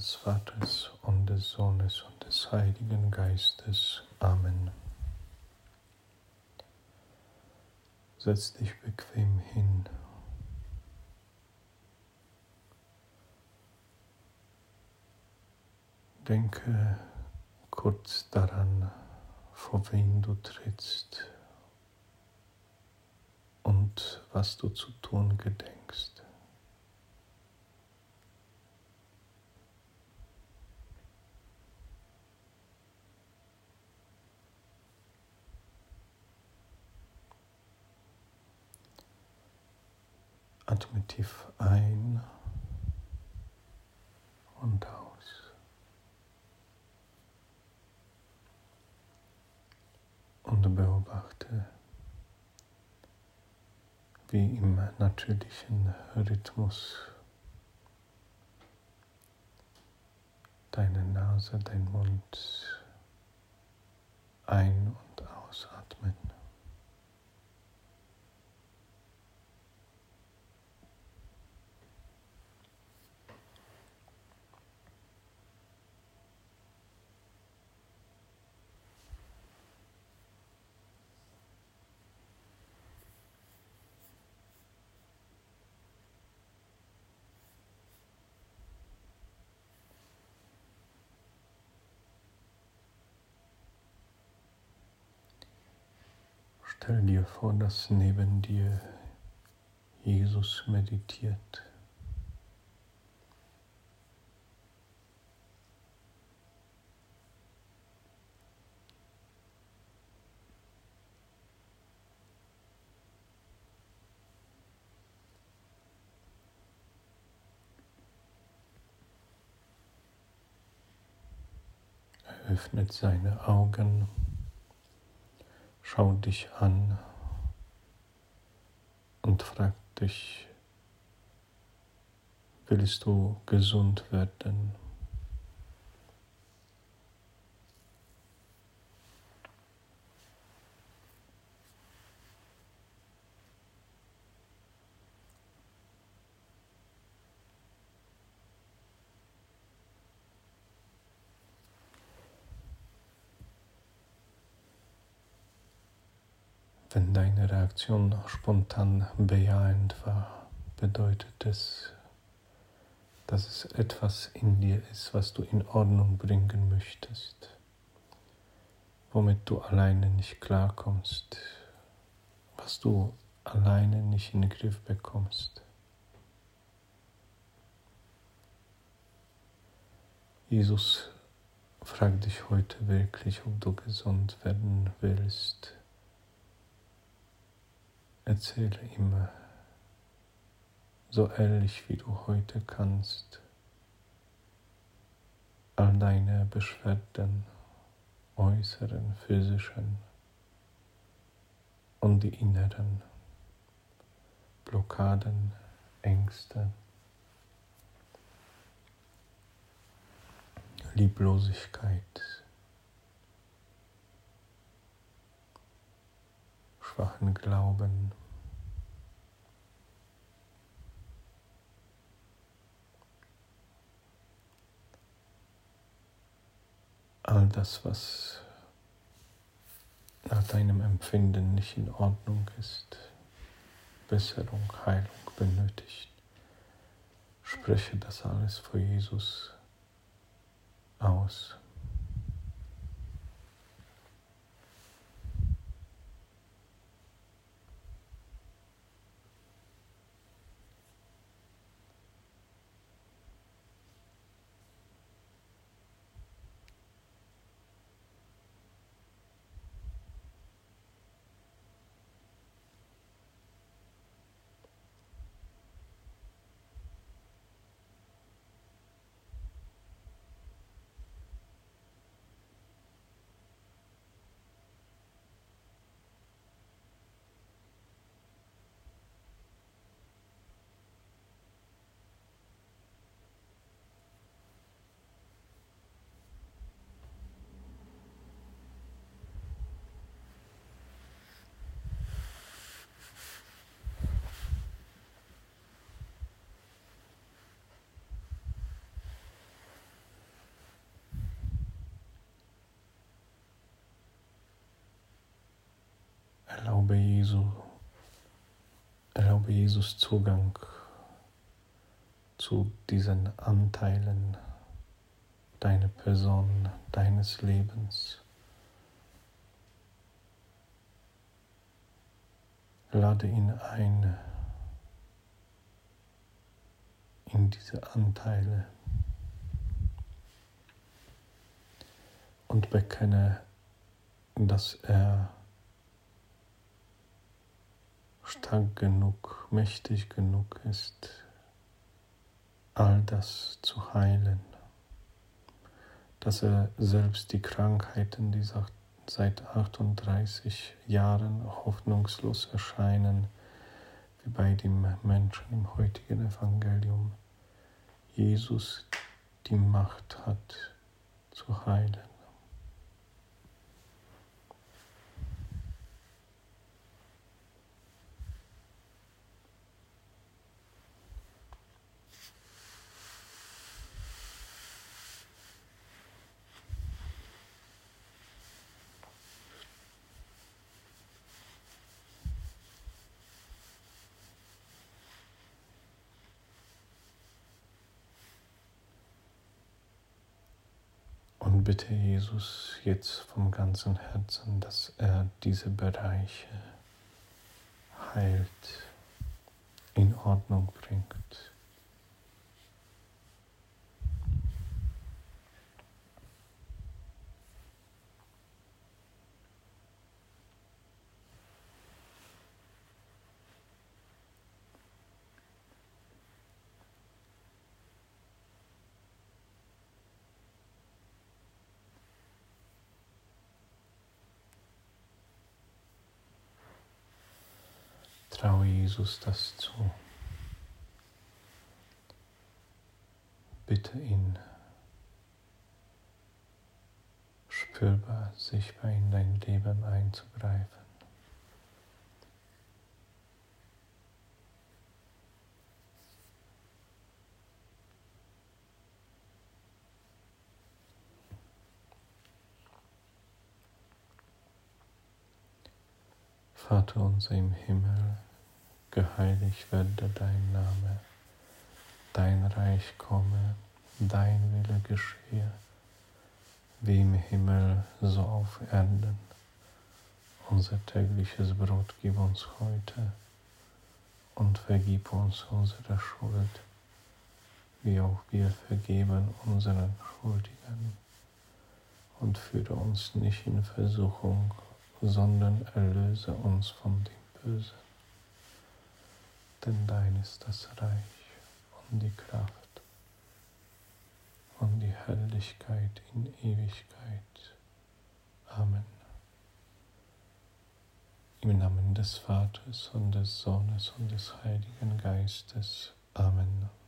des Vaters und des Sohnes und des Heiligen Geistes. Amen. Setz dich bequem hin. Denke kurz daran, vor wen du trittst und was du zu tun gedenkst. Atme tief ein und aus. Und beobachte, wie im natürlichen Rhythmus deine Nase, dein Mund ein- und ausatmen. Stell dir vor, dass neben dir Jesus meditiert. Er öffnet seine Augen, schaut dich an und fragt dich: Willst du gesund werden? Wenn deine Reaktion spontan bejahend war, bedeutet es, dass es etwas in dir ist, was du in Ordnung bringen möchtest, womit du alleine nicht klarkommst, was du alleine nicht in den Griff bekommst. Jesus fragt dich heute wirklich, ob du gesund werden willst. Erzähle ihm so ehrlich, wie du heute kannst, all deine Beschwerden, äußeren, physischen und die inneren Blockaden, Ängste, Lieblosigkeit, schwachen Glauben, all das, was nach deinem Empfinden nicht in Ordnung ist, Besserung, Heilung benötigt. Spreche das alles vor Jesus aus. erlaube Jesus Zugang zu diesen Anteilen deiner Person, deines Lebens. Lade ihn ein in diese Anteile und bekenne, dass er stark genug, mächtig genug ist, all das zu heilen, dass er selbst die Krankheiten, die seit 38 Jahren hoffnungslos erscheinen, wie bei dem Menschen im heutigen Evangelium, Jesus die Macht hat zu heilen. Und bitte Jesus jetzt vom ganzen Herzen, dass er diese Bereiche heilt, in Ordnung bringt. Traue Jesus das zu. Bitte ihn, spürbar, sichtbar in dein Leben einzugreifen. Vater unser im Himmel, geheiligt werde dein Name, dein Reich komme, dein Wille geschehe, wie im Himmel, so auf Erden. Unser tägliches Brot gib uns heute und vergib uns unsere Schuld, wie auch wir vergeben unseren Schuldigen. Und führe uns nicht in Versuchung, sondern erlöse uns von dem Bösen. Denn dein ist das Reich und die Kraft und die Herrlichkeit in Ewigkeit. Amen. Im Namen des Vaters und des Sohnes und des Heiligen Geistes. Amen.